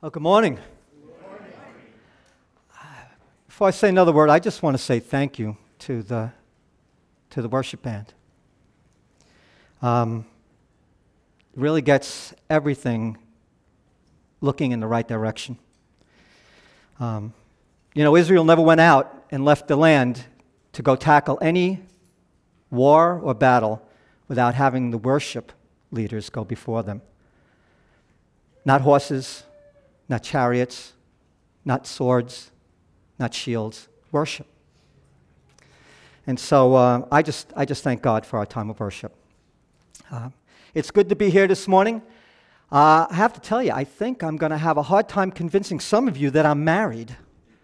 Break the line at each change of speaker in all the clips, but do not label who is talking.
Oh, good morning. Before I say another word, I just want to say thank you to the worship band. It really gets everything looking in the right direction. Israel never went out and left the land to go tackle any war or battle without having the worship leaders go before them. Not horses, not chariots, not swords, not shields, worship. And so I just thank God for our time of worship. It's good to be here this morning. I have to tell you, I think I'm going to have a hard time convincing some of you that I'm married.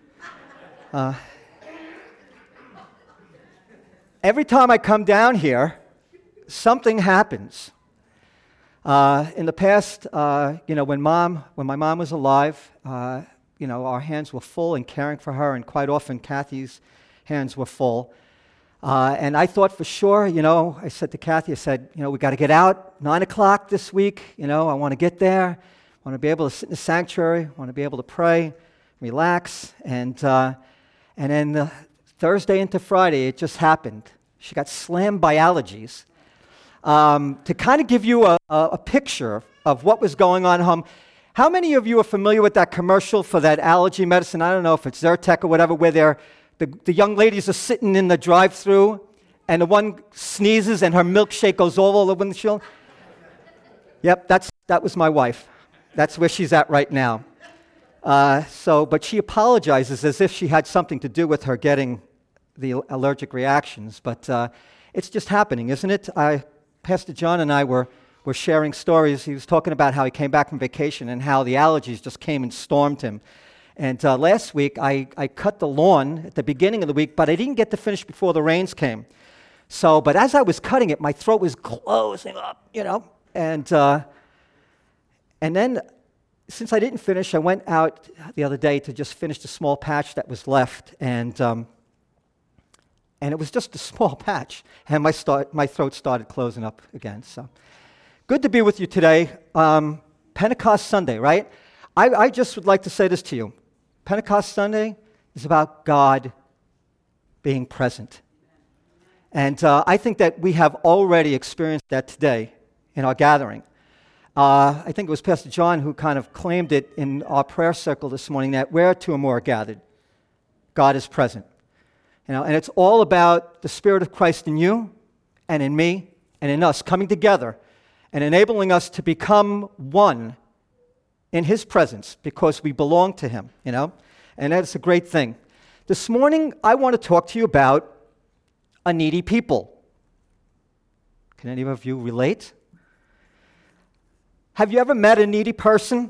Every time I come down here, something happens. In the past, when my mom was alive, our hands were full in caring for her, and quite often Kathy's hands were full. And I thought for sure, I said to Kathy, we got to get out 9 o'clock this week. I want to get there. I want to be able to sit in the sanctuary. I want to be able to pray, relax. And then Thursday into Friday, it just happened. She got slammed by allergies. To kind of give you a picture of what was going on at home, how many of you are familiar with that commercial for that allergy medicine? I don't know if it's Zyrtec or whatever, where the young ladies are sitting in the drive-thru and the one sneezes and her milkshake goes all over the windshield? Yep, that was my wife. That's where she's at right now. But she apologizes as if she had something to do with her getting the allergic reactions. But it's just happening, isn't it? Pastor John and I were sharing stories. He was talking about how he came back from vacation and how the allergies just came and stormed him. And last week, I cut the lawn at the beginning of the week, but I didn't get to finish before the rains came. But as I was cutting it, my throat was closing up, And then, since I didn't finish, I went out the other day to just finish the small patch that was left. And it was just a small patch, and my throat started closing up again. So, good to be with you today. Pentecost Sunday, right? I just would like to say this to you. Pentecost Sunday is about God being present. And I think that we have already experienced that today in our gathering. I think it was Pastor John who kind of claimed it in our prayer circle this morning, that where two or more are gathered, God is present. And it's all about the Spirit of Christ in you and in me and in us coming together and enabling us to become one in His presence because we belong to Him, and that's a great thing. This morning, I want to talk to you about a needy people. Can any of you relate? Have you ever met a needy person?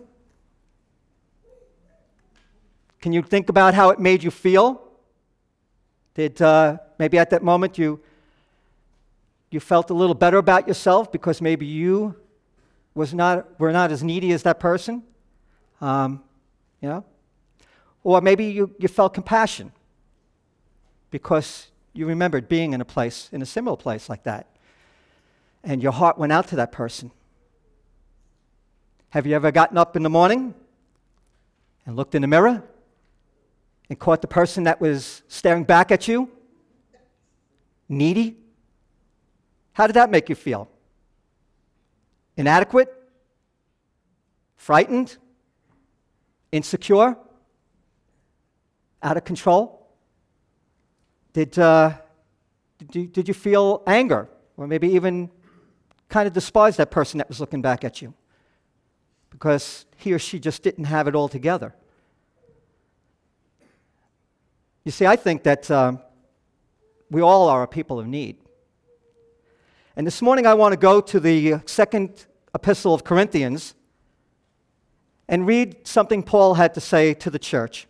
Can you think about how it made you feel? Did maybe at that moment you felt a little better about yourself because maybe you were not as needy as that person? Or maybe you felt compassion because you remembered being in a similar place like that, and your heart went out to that person. Have you ever gotten up in the morning and looked in the mirror and caught the person that was staring back at you? Needy? How did that make you feel? Inadequate? Frightened? Insecure? Out of control? Did you feel anger? Or maybe even kind of despise that person that was looking back at you because he or she just didn't have it all together? You see, I think that we all are a people of need. And this morning I want to go to the second epistle of Corinthians and read something Paul had to say to the church.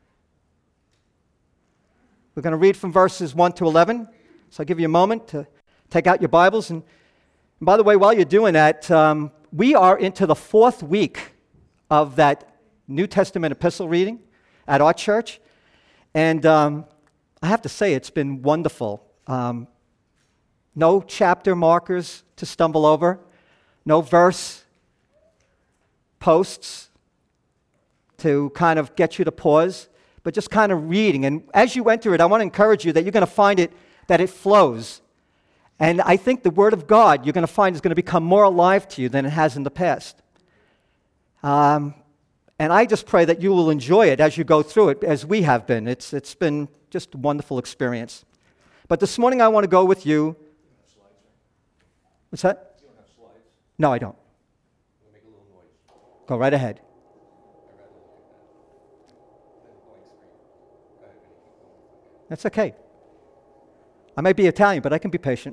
We're going to read from verses 1 to 11. So I'll give you a moment to take out your Bibles. And by the way, while you're doing that, we are into the 4th week of that New Testament epistle reading at our church. And I have to say, it's been wonderful. No chapter markers to stumble over, no verse posts, to kind of get you to pause, but just kind of reading. And as you enter it, I want to encourage you that you're going to find it, that it flows. And I think the Word of God, you're going to find, is going to become more alive to you than it has in the past. And I just pray that you will enjoy it as you go through it, as we have been. It's been just a wonderful experience. But this morning I want to go with you. What's that?
You don't have slides.
No, I don't.
We'll make a little noise.
Go right ahead.
I'd rather look at that. Than a blank screen. Go ahead, Vinny, keep going.
That's okay. I may be Italian, but I can be patient.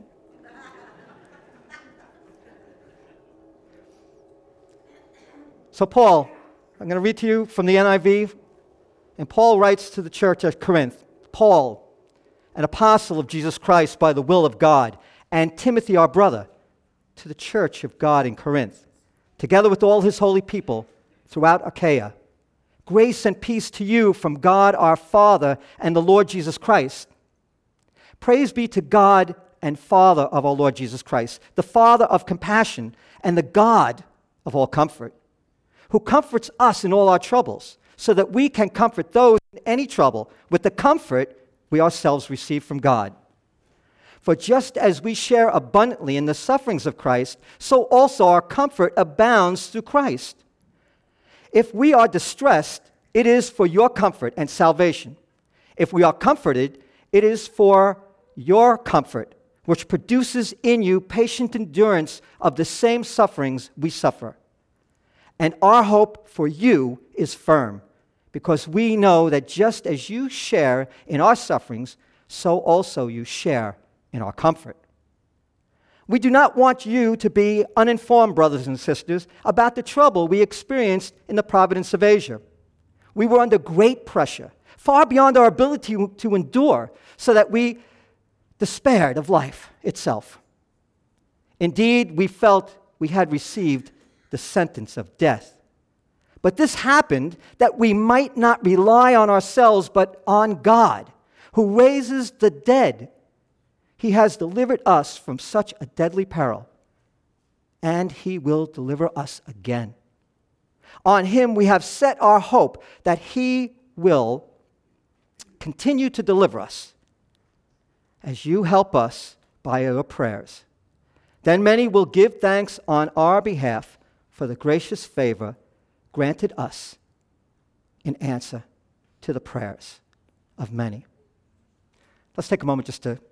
So Paul, I'm going to read to you from the NIV, and Paul writes to the church at Corinth, Paul, an apostle of Jesus Christ by the will of God, and Timothy, our brother, to the church of God in Corinth, together with all his holy people throughout Achaia. Grace and peace to you from God our Father and the Lord Jesus Christ. Praise be to God and Father of our Lord Jesus Christ, the Father of compassion and the God of all comfort, who comforts us in all our troubles, so that we can comfort those in any trouble with the comfort we ourselves receive from God. For just as we share abundantly in the sufferings of Christ, so also our comfort abounds through Christ. If we are distressed, it is for your comfort and salvation. If we are comforted, it is for your comfort, which produces in you patient endurance of the same sufferings we suffer. And our hope for you is firm, because we know that just as you share in our sufferings, so also you share in our comfort. We do not want you to be uninformed, brothers and sisters, about the trouble we experienced in the province of Asia. We were under great pressure, far beyond our ability to endure, so that we despaired of life itself. Indeed, we felt we had received the sentence of death. But this happened that we might not rely on ourselves, but on God, who raises the dead. He has delivered us from such a deadly peril, and he will deliver us again. On him we have set our hope that he will continue to deliver us as you help us by your prayers. Then many will give thanks on our behalf for the gracious favor granted us in answer to the prayers of many. Let's take a moment just to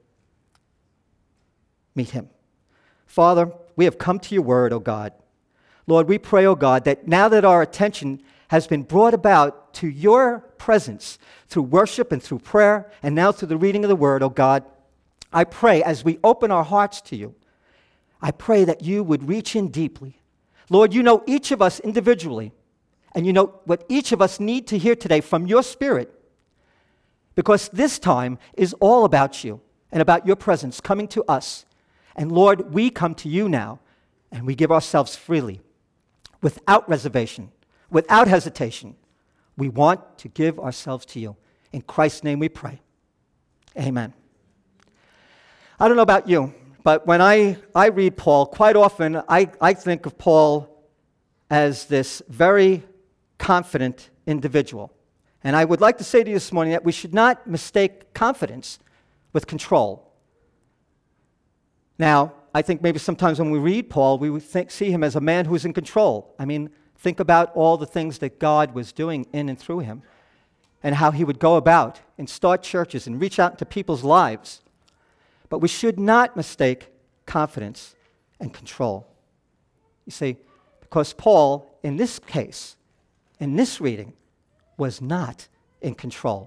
meet him. Father, we have come to your word, O God. Lord, we pray, O God, that now that our attention has been brought about to your presence through worship and through prayer, and now through the reading of the word, O God, I pray as we open our hearts to you, I pray that you would reach in deeply. Lord, you know each of us individually, and you know what each of us need to hear today from your Spirit, because this time is all about you and about your presence coming to us. And Lord, we come to you now, and we give ourselves freely, without reservation, without hesitation. We want to give ourselves to you. In Christ's name we pray. Amen. I don't know about you, but when I read Paul, quite often I think of Paul as this very confident individual. And I would like to say to you this morning that we should not mistake confidence with control. Now, I think maybe sometimes when we read Paul, we would see him as a man who's in control. I mean, think about all the things that God was doing in and through him, and how he would go about and start churches and reach out into people's lives. But we should not mistake confidence and control. You see, because Paul, in this case, in this reading, was not in control.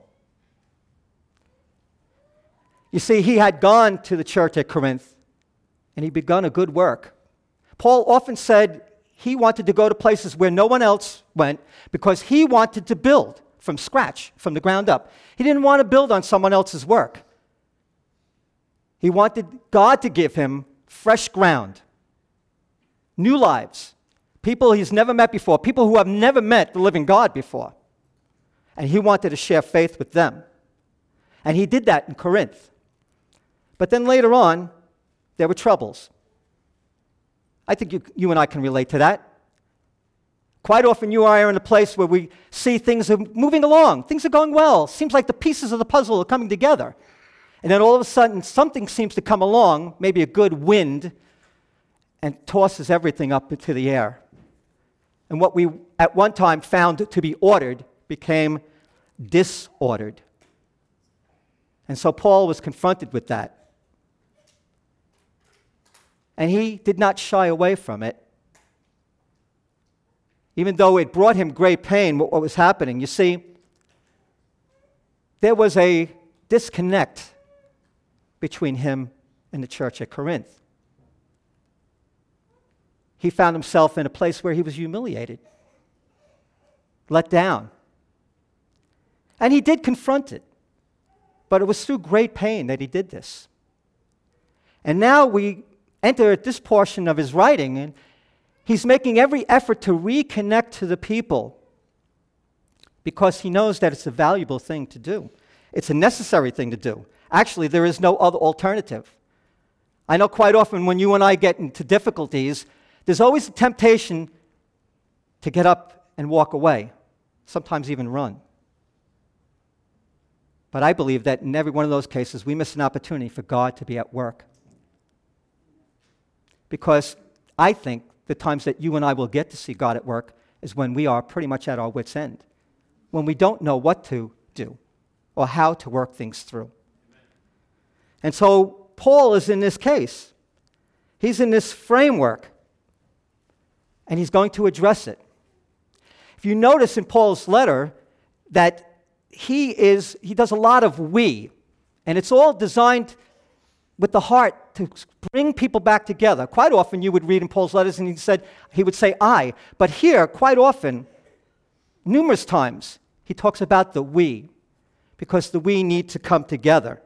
You see, he had gone to the church at Corinth, and he'd begun a good work. Paul often said he wanted to go to places where no one else went because he wanted to build from scratch, from the ground up. He didn't want to build on someone else's work. He wanted God to give him fresh ground, new lives, people he's never met before, people who have never met the living God before. And he wanted to share faith with them. And he did that in Corinth. But then later on, there were troubles. I think you and I can relate to that. Quite often you and I are in a place where we see things are moving along. Things are going well. Seems like the pieces of the puzzle are coming together. And then all of a sudden, something seems to come along, maybe a good wind, and tosses everything up into the air. And what we at one time found to be ordered became disordered. And so Paul was confronted with that. And he did not shy away from it. Even though it brought him great pain, what was happening. You see, there was a disconnect between him and the church at Corinth. He found himself in a place where he was humiliated, let down. And he did confront it, but it was through great pain that he did this. And now we enter at this portion of his writing, and he's making every effort to reconnect to the people because he knows that it's a valuable thing to do. It's a necessary thing to do. Actually, there is no other alternative. I know quite often when you and I get into difficulties, there's always a temptation to get up and walk away, sometimes even run. But I believe that in every one of those cases, we miss an opportunity for God to be at work. Because I think the times that you and I will get to see God at work is when we are pretty much at our wits' end, when we don't know what to do or how to work things through. And so Paul is in this case. He's in this framework, and he's going to address it. If you notice in Paul's letter that he does a lot of we, and it's all designed with the heart to bring people back together. Quite often you would read in Paul's letters and he would say I, but here quite often, numerous times, he talks about the we, because the we need to come together.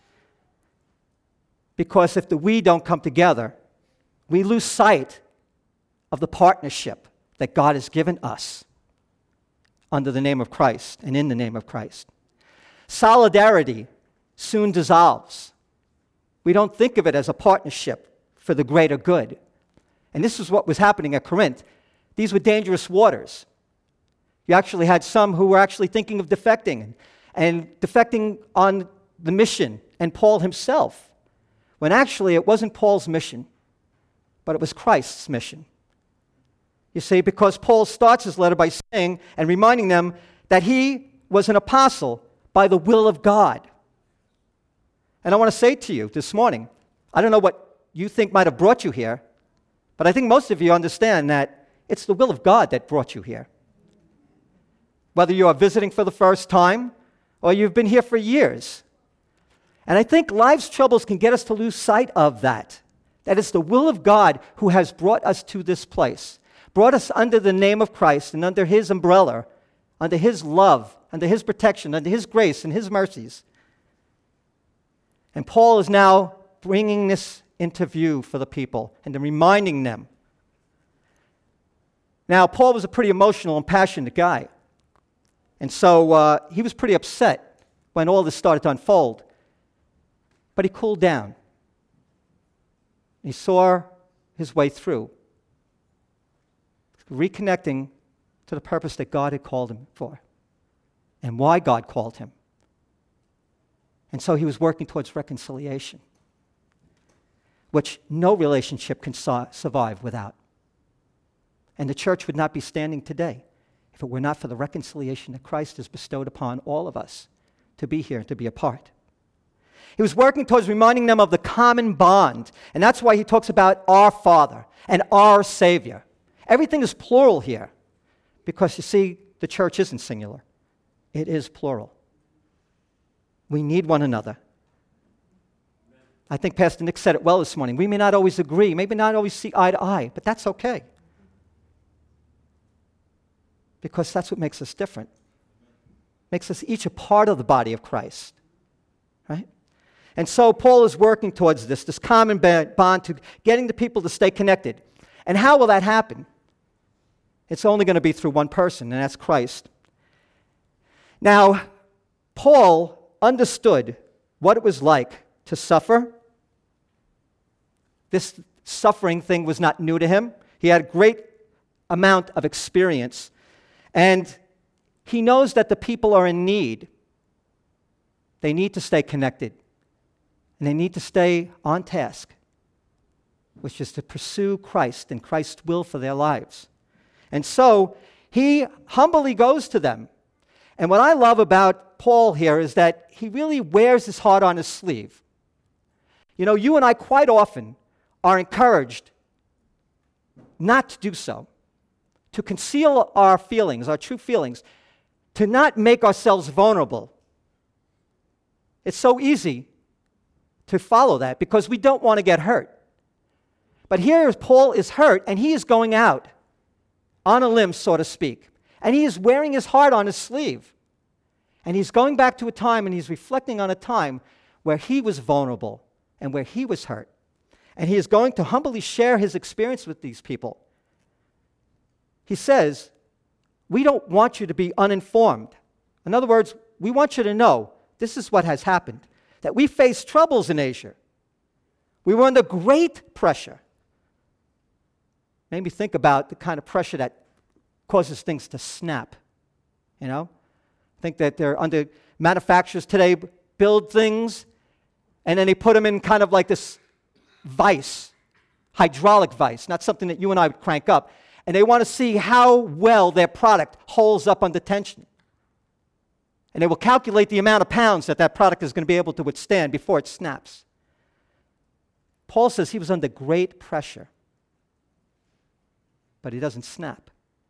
Because if the we don't come together, we lose sight of the partnership that God has given us under the name of Christ and in the name of Christ. Solidarity soon dissolves. We don't think of it as a partnership for the greater good. And this is what was happening at Corinth. These were dangerous waters. You actually had some who were actually thinking of defecting and defecting on the mission and Paul himself, when actually it wasn't Paul's mission, but it was Christ's mission. You see, because Paul starts his letter by saying and reminding them that he was an apostle by the will of God. And I want to say to you this morning, I don't know what you think might have brought you here, but I think most of you understand that it's the will of God that brought you here. Whether you are visiting for the first time or you've been here for years. And I think life's troubles can get us to lose sight of that. That it's the will of God who has brought us to this place, brought us under the name of Christ and under His umbrella, under His love, under His protection, under His grace and His mercies. And Paul is now bringing this into view for the people and then reminding them. Now, Paul was a pretty emotional and passionate guy. And so he was pretty upset when all this started to unfold. But he cooled down. He saw his way through, reconnecting to the purpose that God had called him for and why God called him. And so he was working towards reconciliation, which no relationship can survive without. And the church would not be standing today if it were not for the reconciliation that Christ has bestowed upon all of us to be here and to be a part. He was working towards reminding them of the common bond, and that's why he talks about our Father and our Savior. Everything is plural here because, you see, the church isn't singular. It is plural. We need one another. I think Pastor Nick said it well this morning. We may not always agree, maybe not always see eye to eye, but that's okay. Because that's what makes us different. Makes us each a part of the body of Christ. Right? And so Paul is working towards this common bond to getting the people to stay connected. And how will that happen? It's only going to be through one person, and that's Christ. Now, Paul understood what it was like to suffer. This suffering thing was not new to him. He had great amount of experience. And he knows that the people are in need. They need to stay connected. And they need to stay on task, which is to pursue Christ and Christ's will for their lives. And so he humbly goes to them. And what I love about Paul here is that he really wears his heart on his sleeve. You know, you and I quite often are encouraged not to do so, to conceal our feelings, our true feelings, to not make ourselves vulnerable. It's so easy to follow that because we don't want to get hurt. But here Paul is hurt, and he is going out on a limb, so to speak. And he is wearing his heart on his sleeve. And he's going back to a time, and he's reflecting on a time where he was vulnerable and where he was hurt. And he is going to humbly share his experience with these people. He says, we don't want you to be uninformed. In other words, we want you to know this is what has happened, that we faced troubles in Asia. We were under great pressure. Made me think about the kind of pressure that causes things to snap, you know? I think that they're under manufacturers today build things, and then they put them in kind of like this vice, hydraulic vice, not something that you and I would crank up. And they want to see how well their product holds up under tension. And they will calculate the amount of pounds that that product is going to be able to withstand before it snaps. Paul says he was under great pressure, but he doesn't snap.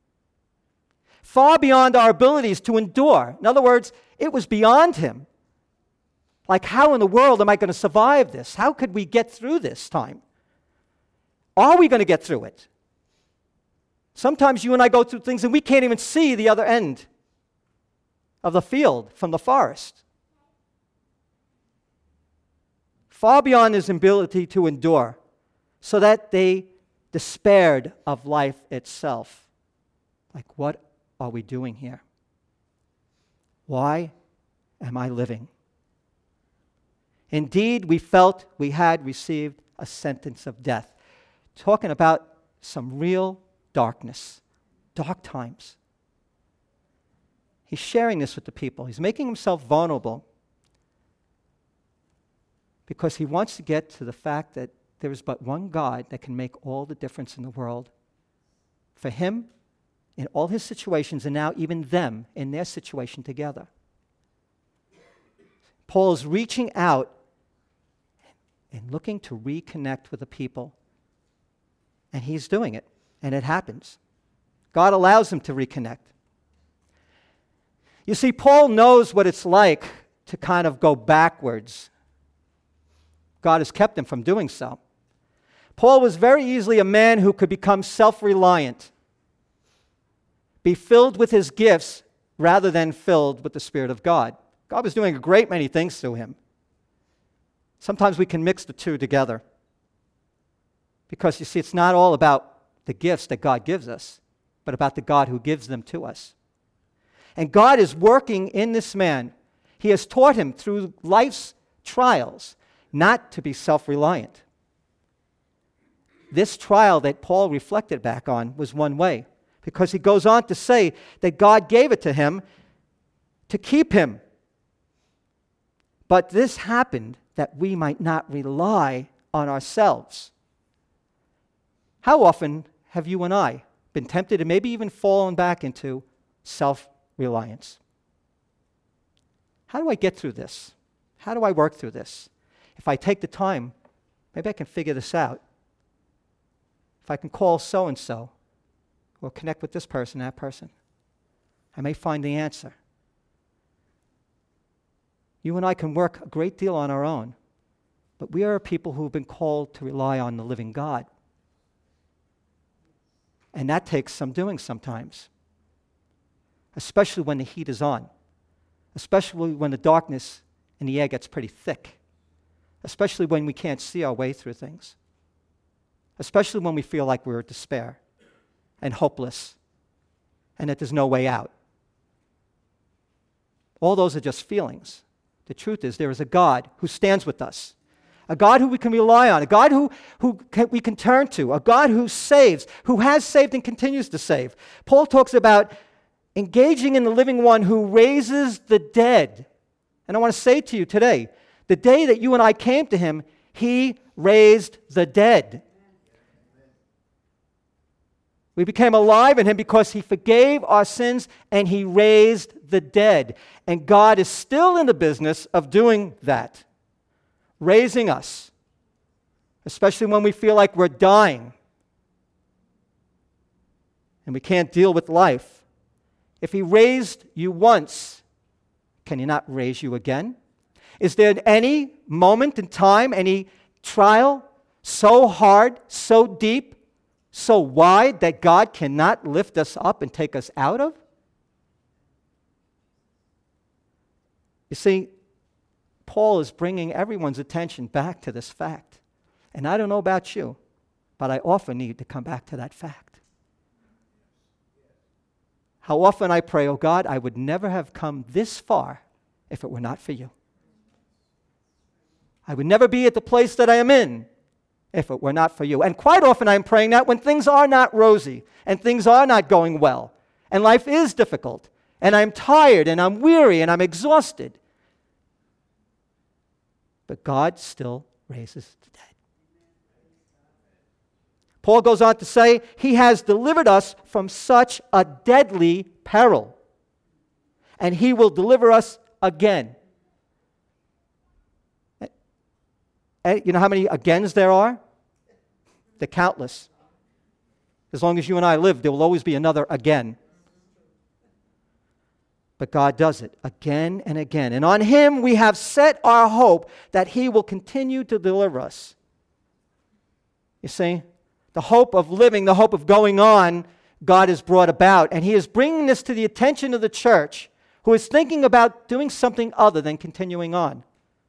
Far beyond our abilities to endure. In other words, it was beyond him. Like, how in the world am I going to survive this? How could we get through this time? Are we going to get through it? Sometimes you and I go through things and we can't even see the other end of the field from the forest. Far beyond his ability to endure, so that they despaired of life itself. Like, what are we doing here? Why am I living? Indeed, we felt we had received a sentence of death. Talking about some real darkness, dark times. He's sharing this with the people. He's making himself vulnerable because he wants to get to the fact that there is but one God that can make all the difference in the world. For him, in all his situations, and now even them in their situation together. Paul is reaching out and looking to reconnect with the people. And he's doing it, and it happens. God allows him to reconnect. You see, Paul knows what it's like to kind of go backwards. God has kept him from doing so. Paul was very easily a man who could become self-reliant, be filled with his gifts rather than filled with the Spirit of God. God was doing a great many things through him. Sometimes we can mix the two together. Because you see, it's not all about the gifts that God gives us, but about the God who gives them to us. And God is working in this man. He has taught him through life's trials not to be self-reliant. This trial that Paul reflected back on was one way, because he goes on to say that God gave it to him to keep him. But this happened that we might not rely on ourselves. How often have you and I been tempted and maybe even fallen back into self-reliance? How do I get through this? How do I work through this? If I take the time, maybe I can figure this out. If I can call so-and-so or connect with this person, that person, I may find the answer. You and I can work a great deal on our own, but we are people who have been called to rely on the living God. And that takes some doing sometimes, especially when the heat is on, especially when the darkness in the air gets pretty thick, especially when we can't see our way through things, especially when we feel like we're in despair and hopeless and that there's no way out. All those are just feelings. The truth is there is a God who stands with us, a God who we can rely on, a God we can turn to, a God who saves, who has saved and continues to save. Paul talks about engaging in the living one who raises the dead. And I want to say to you today, the day that you and I came to him, he raised the dead. We became alive in him because he forgave our sins and he raised the dead. And God is still in the business of doing that, raising us, especially when we feel like we're dying and we can't deal with life. If he raised you once, can he not raise you again? Is there any moment in time, any trial so hard, so deep, so wide that God cannot lift us up and take us out of? You see, Paul is bringing everyone's attention back to this fact. And I don't know about you, but I often need to come back to that fact. How often I pray, oh God, I would never have come this far if it were not for you. I would never be at the place that I am in if it were not for you. And quite often I'm praying that when things are not rosy and things are not going well and life is difficult and I'm tired and I'm weary and I'm exhausted. But God still raises the dead. Paul goes on to say, he has delivered us from such a deadly peril, and he will deliver us again. And you know how many agains there are? They're countless. As long as you and I live, there will always be another again. But God does it again and again. And on him we have set our hope that he will continue to deliver us. You see, the hope of living, the hope of going on, God has brought about. And he is bringing this to the attention of the church, who is thinking about doing something other than continuing on.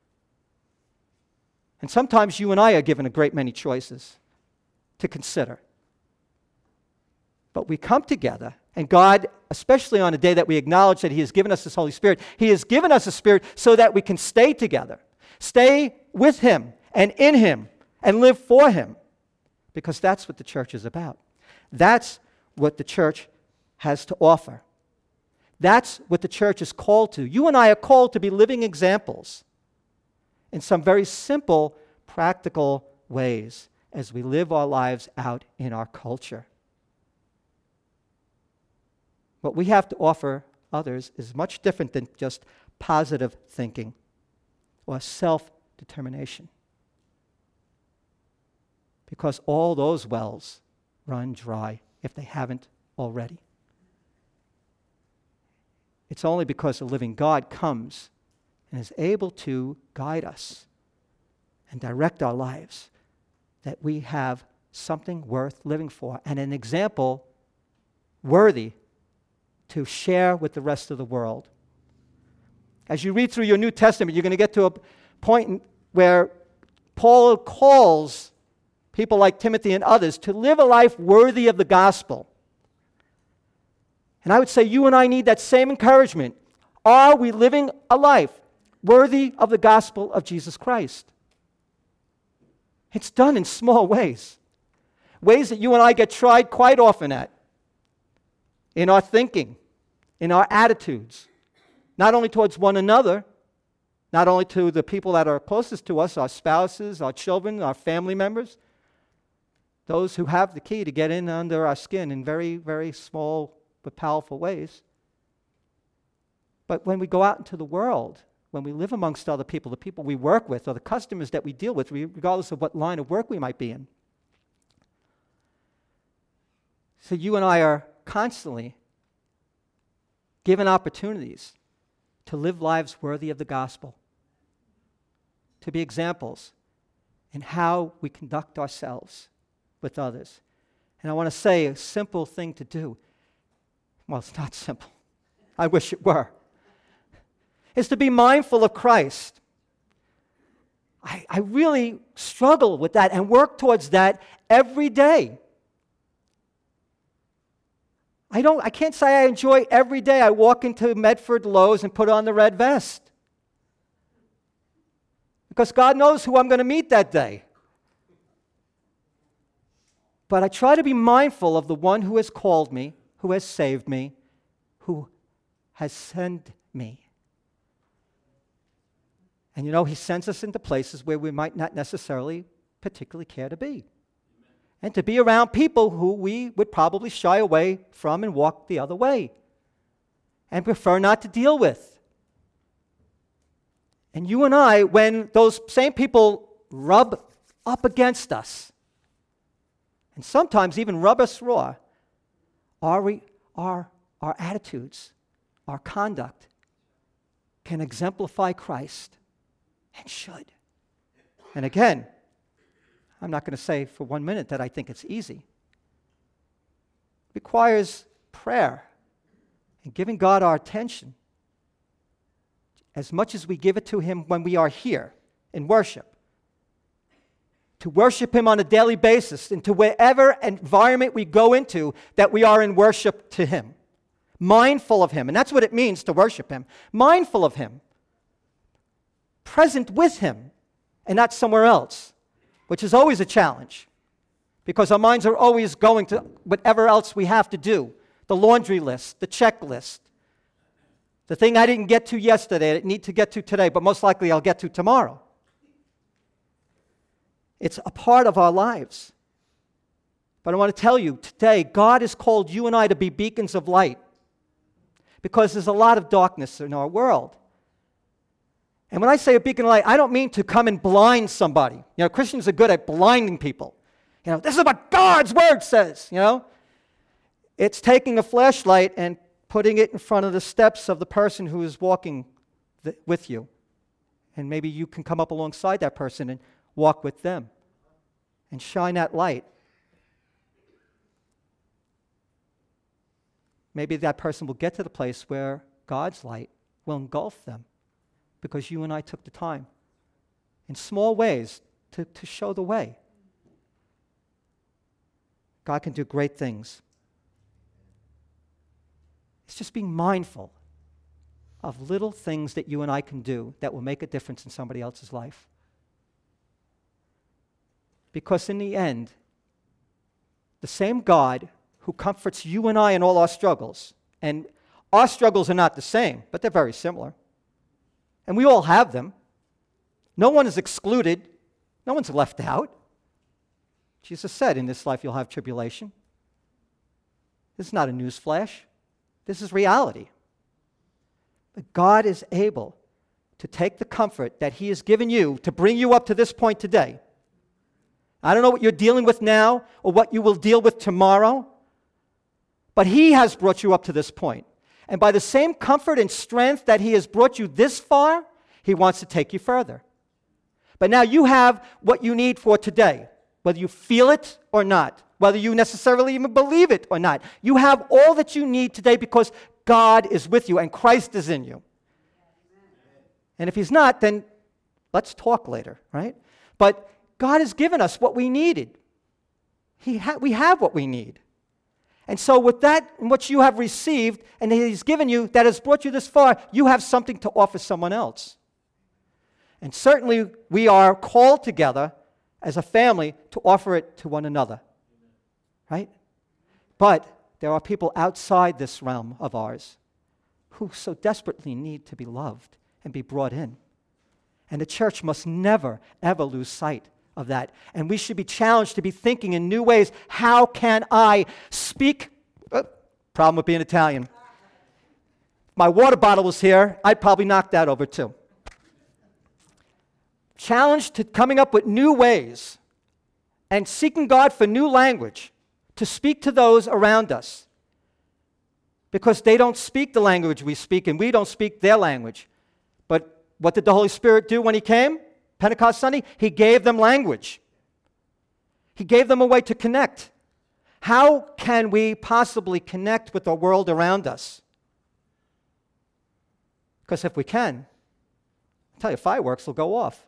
And sometimes you and I are given a great many choices to consider. But we come together, and God, especially on a day that we acknowledge that he has given us his Holy Spirit, he has given us a Spirit so that we can stay together, stay with him and in him and live for him, because that's what the church is about. That's what the church has to offer. That's what the church is called to. You and I are called to be living examples in some very simple, practical ways as we live our lives out in our culture. What we have to offer others is much different than just positive thinking or self-determination, because all those wells run dry if they haven't already. It's only because the living God comes and is able to guide us and direct our lives that we have something worth living for and an example worthy to share with the rest of the world. As you read through your New Testament, you're going to get to a point where Paul calls people like Timothy and others to live a life worthy of the gospel. And I would say you and I need that same encouragement. Are we living a life worthy of the gospel of Jesus Christ? It's done in small ways. Ways that you and I get tried quite often at. In our thinking, in our attitudes. Not only towards one another, not only to the people that are closest to us, our spouses, our children, our family members, those who have the key to get in under our skin in very, very small but powerful ways. But when we go out into the world, when we live amongst other people, the people we work with, or the customers that we deal with, regardless of what line of work we might be in. So you and I are constantly given opportunities to live lives worthy of the gospel, to be examples in how we conduct ourselves with others. And I want to say a simple thing to do. Well, it's not simple. I wish it were. Is to be mindful of Christ. I really struggle with that and work towards that every day. I can't say I enjoy every day I walk into Medford Lowe's and put on the red vest. because God knows who I'm going to meet that day. But I try to be mindful of the one who has called me, who has saved me, who has sent me. And he sends us into places where we might not necessarily particularly care to be. And to be around people who we would probably shy away from and walk the other way and prefer not to deal with. And you and I, when those same people rub up against us, and sometimes even rub us raw, our attitudes, our conduct can exemplify Christ, and should. And again, I'm not going to say for 1 minute that I think it's easy. It requires prayer and giving God our attention as much as we give it to Him when we are here in worship. To worship Him on a daily basis, into whatever environment we go into, that we are in worship to Him. Mindful of Him. And that's what it means to worship Him. Mindful of Him. Present with Him and not somewhere else, which is always a challenge because our minds are always going to whatever else we have to do. The laundry list, the checklist, the thing I didn't get to yesterday, I need to get to today, but most likely I'll get to tomorrow. It's a part of our lives. But I want to tell you today, God has called you and I to be beacons of light because there's a lot of darkness in our world. And when I say a beacon of light, I don't mean to come and blind somebody. Christians are good at blinding people. This is what God's Word says, It's taking a flashlight and putting it in front of the steps of the person who is walking with you. And maybe you can come up alongside that person and walk with them and shine that light. Maybe that person will get to the place where God's light will engulf them because you and I took the time in small ways to show the way. God can do great things. It's just being mindful of little things that you and I can do that will make a difference in somebody else's life. Because in the end, the same God who comforts you and I in all our struggles, and our struggles are not the same, but they're very similar. And we all have them. No one is excluded. No one's left out. Jesus said, in this life you'll have tribulation. This is not a news flash. This is reality. But God is able to take the comfort that He has given you to bring you up to this point today. I don't know what you're dealing with now or what you will deal with tomorrow, but He has brought you up to this point. And by the same comfort and strength that He has brought you this far, He wants to take you further. But now you have what you need for today, whether you feel it or not, whether you necessarily even believe it or not. You have all that you need today because God is with you and Christ is in you. And if He's not, then let's talk later, right? But God has given us what we needed. We have what we need. And so with that, and what you have received, and He's given you, that has brought you this far, you have something to offer someone else. And certainly we are called together as a family to offer it to one another. Right? But there are people outside this realm of ours who so desperately need to be loved and be brought in. And the church must never, ever lose sight of that. And we should be challenged to be thinking in new ways. How can I speak? Problem with being Italian. If my water bottle was here, I'd probably knock that over too. Challenged to coming up with new ways and seeking God for new language to speak to those around us. Because they don't speak the language we speak and we don't speak their language. But what did the Holy Spirit do when He came? Pentecost Sunday, He gave them language. He gave them a way to connect. How can we possibly connect with the world around us? Because if we can, I'll tell you, fireworks will go off.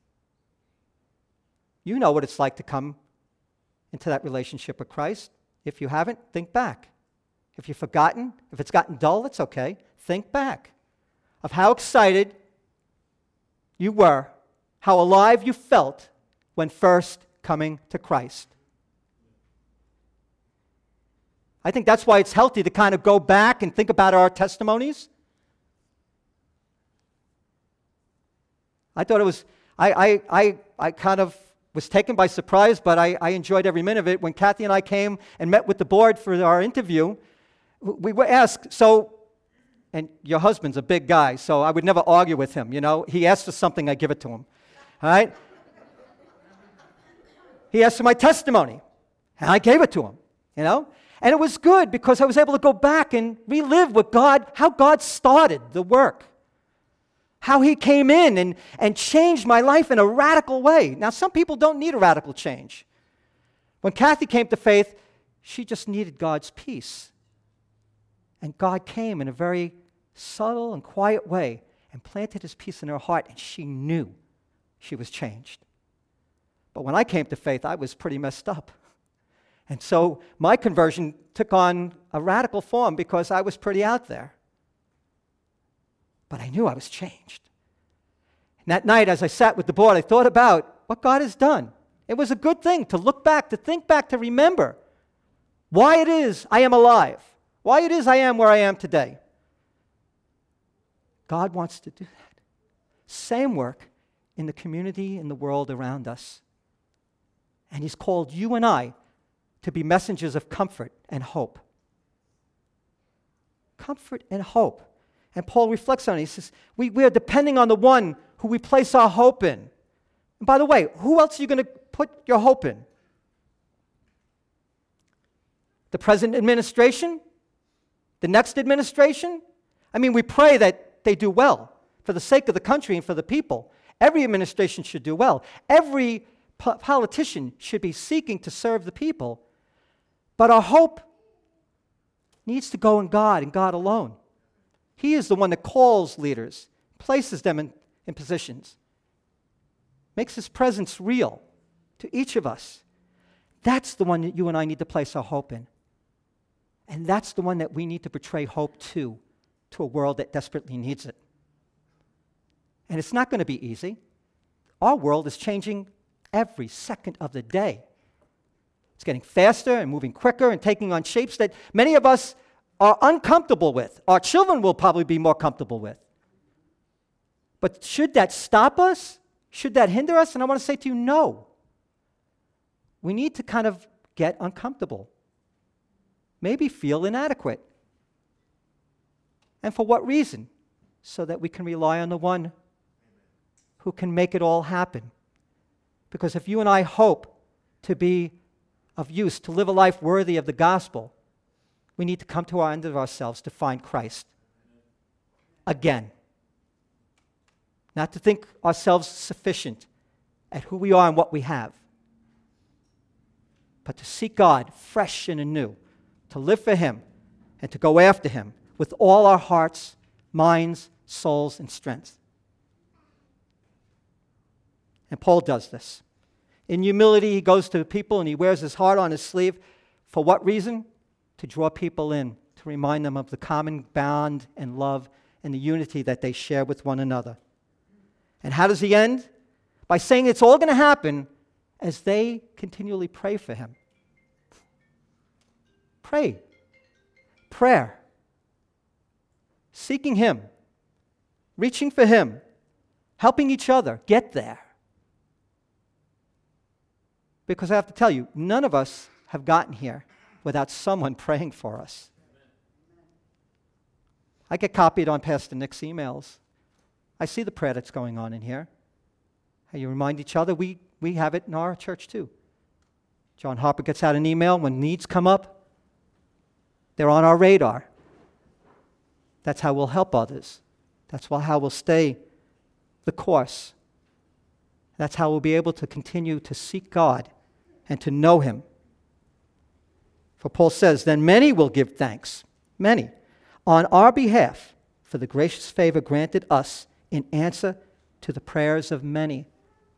You know what it's like to come into that relationship with Christ. If you haven't, think back. If you've forgotten, if it's gotten dull, it's okay. Think back of how excited you were, how alive you felt when first coming to Christ. I think that's why it's healthy to kind of go back and think about our testimonies. I thought it was, I kind of was taken by surprise, but I enjoyed every minute of it. When Kathy and I came and met with the board for our interview, we were asked, and your husband's a big guy, so I would never argue with him, you know. He asked for something, I give it to him, all right? He asked for my testimony, and I gave it to him, you know. And it was good because I was able to go back and relive what how God started the work. How he came in and changed my life in a radical way. Now, some people don't need a radical change. When Kathy came to faith, she just needed God's peace. And God came in a very subtle and quiet way and planted his peace in her heart, and she knew she was changed. But when I came to faith, I was pretty messed up. And so my conversion took on a radical form because I was pretty out there. But I knew I was changed. And that night, as I sat with the board, I thought about what God has done. It was a good thing to look back, to think back, to remember why it is I am alive, why it is I am where I am today. God wants to do that. Same work in the community, in the world around us. And he's called you and I to be messengers of comfort and hope. Comfort and hope. And Paul reflects on it. He says, we are depending on the one who we place our hope in. And by the way, who else are you going to put your hope in? The present administration? The next administration? I mean, we pray that they do well for the sake of the country and for the people. Every administration should do well. Every politician should be seeking to serve the people. But our hope needs to go in God and God alone. He is the one that calls leaders, places them in positions, makes his presence real to each of us. That's the one that you and I need to place our hope in. And that's the one that we need to portray hope to a world that desperately needs it. And it's not going to be easy. Our world is changing every second of the day. It's getting faster and moving quicker and taking on shapes that many of us are uncomfortable with. Our children will probably be more comfortable with. But should that stop us? Should that hinder us? And I want to say to you, no. We need to kind of get uncomfortable. Maybe feel inadequate. And for what reason? So that we can rely on the one who can make it all happen. Because if you and I hope to be of use, to live a life worthy of the gospel, we need to come to our end of ourselves to find Christ again. Not to think ourselves sufficient at who we are and what we have, but to seek God fresh and anew, to live for him and to go after him with all our hearts, minds, souls, and strength. And Paul does this. In humility, he goes to the people and he wears his heart on his sleeve. For what reason? To draw people in, to remind them of the common bond and love and the unity that they share with one another. And how does he end? By saying it's all going to happen as they continually pray for him. Pray. Prayer. Seeking him. Reaching for him. Helping each other get there. Because I have to tell you, none of us have gotten here without someone praying for us. I get copied on Pastor Nick's emails. I see the prayer that's going on in here. How you remind each other, we have it in our church too. John Harper gets out an email when needs come up. They're on our radar. That's how we'll help others. That's how we'll stay the course. That's how we'll be able to continue to seek God and to know him. For Paul says, then many will give thanks, many, on our behalf for the gracious favor granted us in answer to the prayers of many.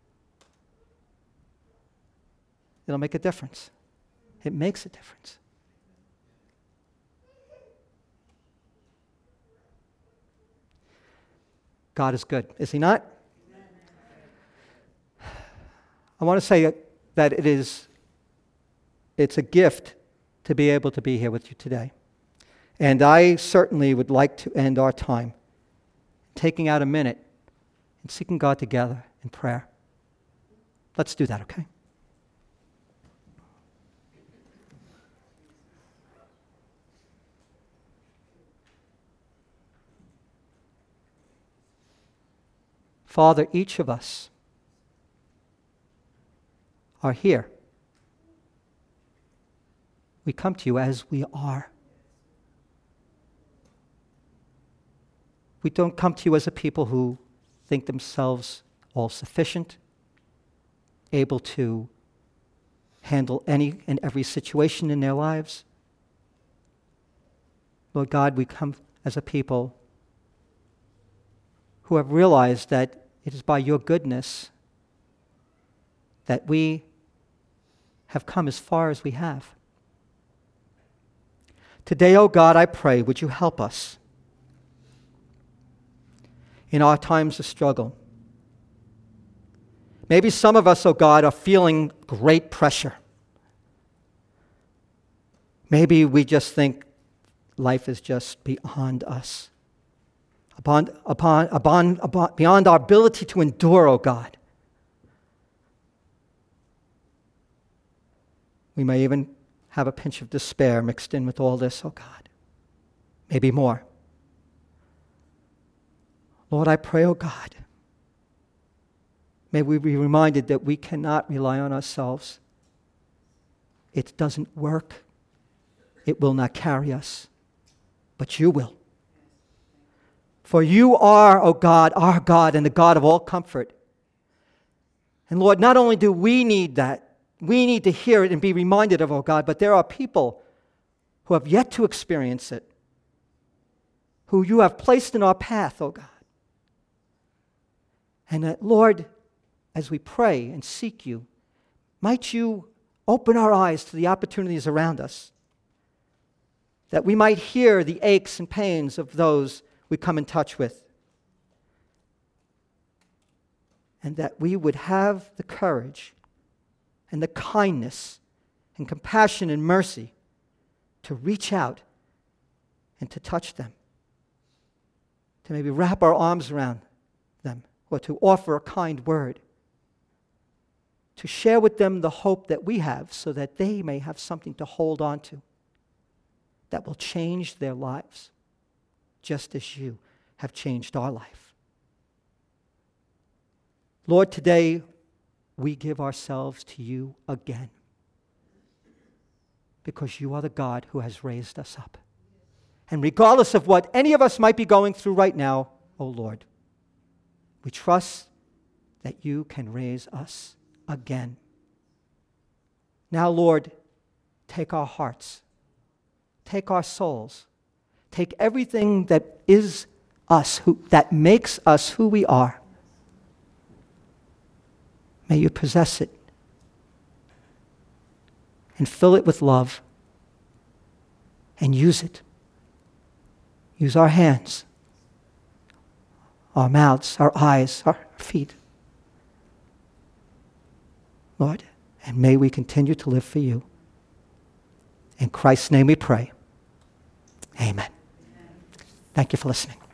It'll make a difference. It makes a difference. God is good, is he not? I want to say that it's a gift to be able to be here with you today. And I certainly would like to end our time taking out a minute and seeking God together in prayer. Let's do that, okay? Father, each of us are here. We come to you as we are. We don't come to you as a people who think themselves all sufficient, able to handle any and every situation in their lives. Lord God, we come as a people who have realized that it is by your goodness that we have come as far as we have. Today, oh God, I pray, would you help us in our times of struggle? Maybe some of us, oh God, are feeling great pressure. Maybe we just think life is just beyond us, beyond our ability to endure, oh God. We may even have a pinch of despair mixed in with all this, oh God. Maybe more. Lord, I pray, oh God, may we be reminded that we cannot rely on ourselves. It doesn't work. It will not carry us, but you will. For you are, O God, our God and the God of all comfort. And Lord, not only do we need that, we need to hear it and be reminded of, oh God, but there are people who have yet to experience it, who you have placed in our path, oh God. And that, Lord, as we pray and seek you, might you open our eyes to the opportunities around us, that we might hear the aches and pains of those we come in touch with, and that we would have the courage and the kindness and compassion and mercy to reach out and to touch them, to maybe wrap our arms around them, or to offer a kind word, to share with them the hope that we have so that they may have something to hold on to that will change their lives, just as you have changed our life. Lord, today we give ourselves to you again, because you are the God who has raised us up. And regardless of what any of us might be going through right now, oh Lord, we trust that you can raise us again. Now, Lord, take our hearts, take our souls, take everything that is us, that makes us who we are. May you possess it and fill it with love and use it. Use our hands, our mouths, our eyes, our feet. Lord, and may we continue to live for you. In Christ's name we pray. Amen. Thank you for listening.